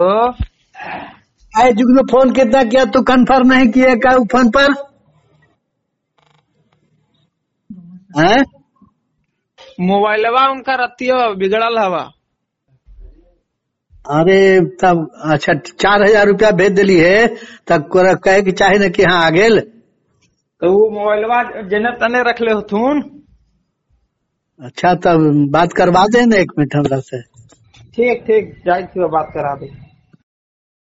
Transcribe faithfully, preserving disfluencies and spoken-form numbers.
ओ आए जुग में फोन कितना किया तू कंफर्म नहीं किए का फोन पर हैं? मोबाइलवा उनका रतियो बिगड़ल हवा। अरे तब अच्छा चार हजार रुपया भेज दिली है तब कहे कि चाहे न कि हाँ आ गेल। तो वो मोबाइलवा जेने तने रख ले थून। अच्छा तब बात करवा दे ना एक मिनट हमरा से। ठीक ठीक जाए बात करा दे।